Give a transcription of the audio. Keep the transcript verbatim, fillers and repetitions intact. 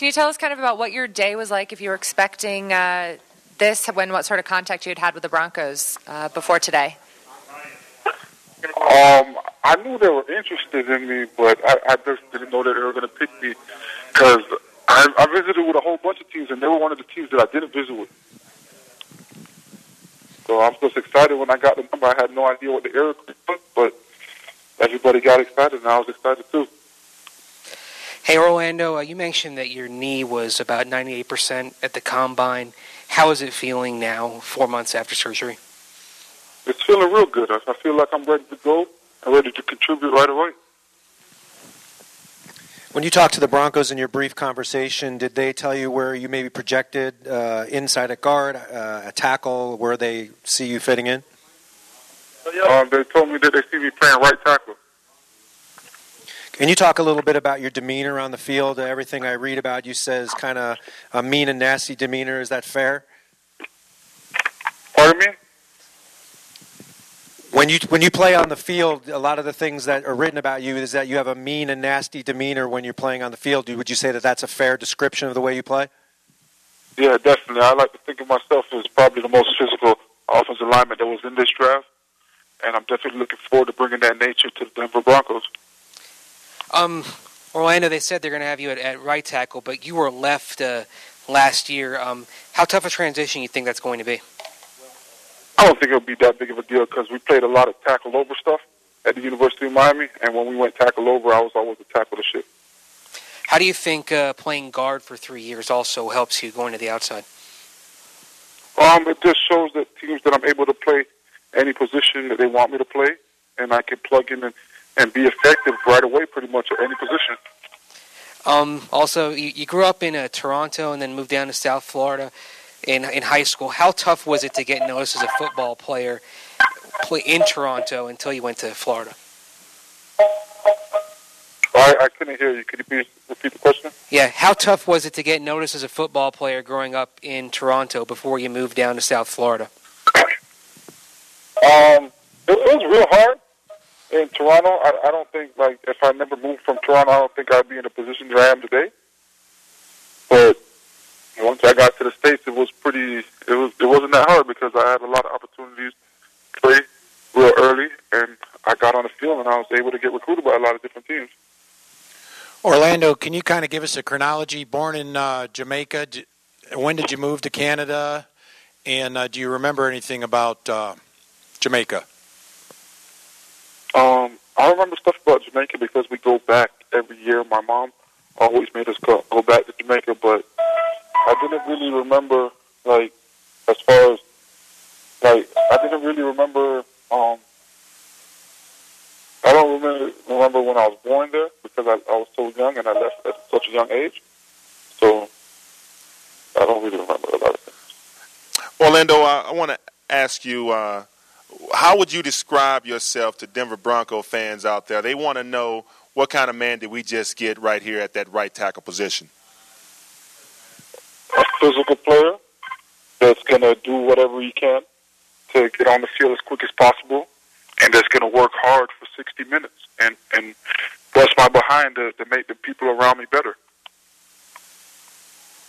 Can you tell us kind of about what your day was like, if you were expecting uh, this, when what sort of contact you had had with the Broncos uh, before today? Um, I knew they were interested in me, but I, I just didn't know that they were going to pick me because I, I visited with a whole bunch of teams, and they were one of the teams that I didn't visit with. So I'm just excited when I got the number. I had no idea what the area code was, but everybody got excited, and I was excited too. Hey, Orlando, uh, you mentioned that your knee was about ninety-eight percent at the Combine. How is it feeling now, four months after surgery? It's feeling real good. I, I feel like I'm ready to go and ready to contribute right away. When you talked to the Broncos in your brief conversation, did they tell you where you may be projected, uh, inside at guard, uh, a tackle, where they see you fitting in? Um, they told me that they see me playing right tackle. Can you talk a little bit about your demeanor on the field? Everything I read about you says kind of a mean and nasty demeanor. Is that fair? Pardon me? When you when you play on the field, a lot of the things that are written about you is that you have a mean and nasty demeanor when you're playing on the field. Would you say that that's a fair description of the way you play? Yeah, definitely. I like to think of myself as probably the most physical offensive lineman that was in this draft, and I'm definitely looking forward to bringing that nature to the Denver Broncos. Um, Orlando, they said they're going to have you at, at right tackle, but you were left uh, last year. Um, how tough a transition you think that's going to be? I don't think it'll be that big of a deal because we played a lot of tackle over stuff at the University of Miami, and when we went tackle over, I was always the tackle the shit. How do you think uh, playing guard for three years also helps you going to the outside? Um, it just shows that teams that I'm able to play any position that they want me to play, and I can plug in and, and be effective right away pretty much at any position. Um, also, you, you grew up in uh, Toronto and then moved down to South Florida in in high school. How tough was it to get noticed as a football player play in Toronto until you went to Florida? I, I couldn't hear you. Could you please repeat the question? Yeah, how tough was it to get noticed as a football player growing up in Toronto before you moved down to South Florida? Um, it, it was real hard in Toronto. I, I don't think, like, if I never moved from Toronto, I don't think I'd be in the position that I am today. But once I got to the States, it was pretty, it was, it wasn't that hard because I had a lot of opportunities to play real early, and I got on the field, and I was able to get recruited by a lot of different teams. Orlando, can you kind of give us a chronology? Born in uh, Jamaica, d- when did you move to Canada, and uh, do you remember anything about uh, Jamaica? Um, I remember stuff about Jamaica because we go back every year. My mom always made us go, go back to Jamaica, but I didn't really remember, like, as far as, like, I didn't really remember, um, I don't remember, remember when I was born there because I, I was so young and I left at such a young age. So I don't really remember a lot of things. Orlando, uh, I want to ask you, uh, how would you describe yourself to Denver Bronco fans out there? They want to know what kind of man did we just get right here at that right tackle position? A physical player that's going to do whatever he can to get on the field as quick as possible, and that's going to work hard for sixty minutes and, and bust my behind to, to make the people around me better.